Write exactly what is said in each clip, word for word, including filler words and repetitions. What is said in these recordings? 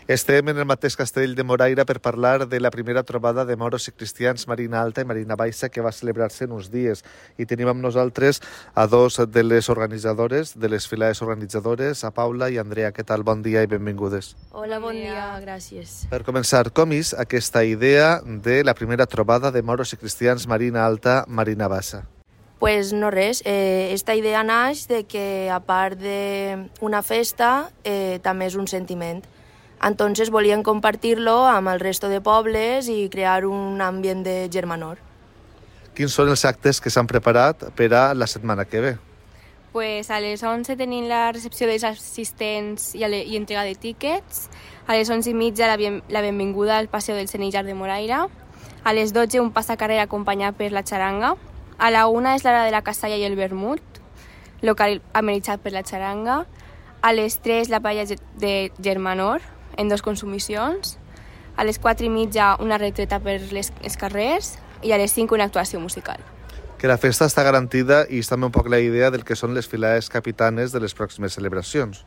Estem en el mateix castell de Moraira per parlar de la primera trobada de moros i cristians Marina Alta i Marina Baixa que va celebrar-se en uns dies. I tenim amb nosaltres a dos de les organitzadores, de les filades organitzadores, a Paula i Andrea. Què tal? Bon dia i benvingudes. Hola, bon dia, gràcies. Per començar, com és aquesta idea de la primera trobada de moros i cristians Marina Alta, Marina Baixa? Pues no res, eh, esta idea naix de que a part d'una festa eh, també és un sentiment. Entonces volíem compartir-lo amb el resto de pobles i crear un ambient de germanor. Quins són els actes que s'han preparat per a la setmana que ve? Pues a les onze tenim la recepció dels assistents i, i entrega de tíquets. A les onze i mitja la, bien, la benvinguda al Passeig del Cenillar de Moraira. A les dotze un passacarrer acompanyat per la xaranga. A la una és l'hora de la casalla i el vermut, local amenitzat per la xaranga. A les tres la paella de germanor, en dos consumicions. A les quatre i mitja una retreta per les, els carrers i a les cinc una actuació musical. Que la festa està garantida i és també un poc la idea del que són les filades capitanes de les pròximes celebracions.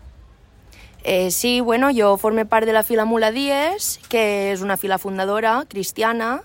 Eh, sí, bueno, jo forme part de la fila Mula Dies, que és una fila fundadora cristiana,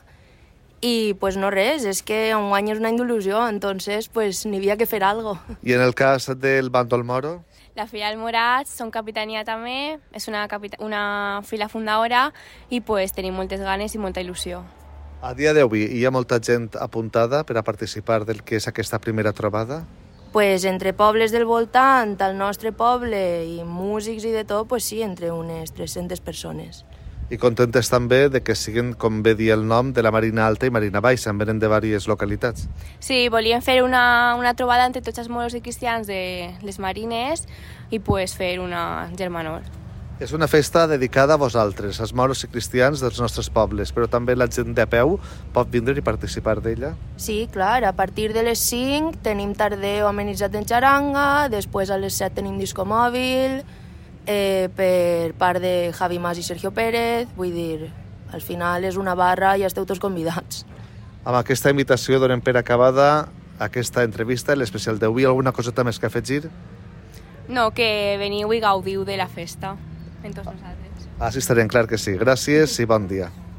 i pues no res, és que enguany és un any d'il·lusió, entonces pues n'hi havia que fer algo. I en el cas del Bàndol Moro? La fila del Morat són capitania també, és una, capita una fila fundadora i pues, tenim moltes ganes i molta il·lusió. A dia d'avui hi ha molta gent apuntada per a participar del que és aquesta primera trobada? Pues entre pobles del voltant, al nostre poble i músics i de tot, pues sí, entre unes tres-centes persones. I contentes també de que siguin, com bé dir el nom, de la Marina Alta i Marina Baixa, en venen de diverses localitats. Sí, volíem fer una, una trobada entre tots els moros i cristians de les marines i pues, fer una germanor. És una festa dedicada a vosaltres, als moros i cristians dels nostres pobles, però també la gent de a peu pot vindre i participar d'ella? Sí, clar, a partir de les cinc tenim tardeu amenitzat en xaranga, després a les set tenim disco mòbil, Eh, per part de Javi Mas i Sergio Pérez, vull dir, al final és una barra i esteu tots convidats. Amb aquesta invitació donem per acabada aquesta entrevista, l'especial d'avui. Alguna coseta més que afegir? No, que veniu i gaudiu de la festa, en tots nosaltres. Així estarem, clar que sí. Gràcies i bon dia.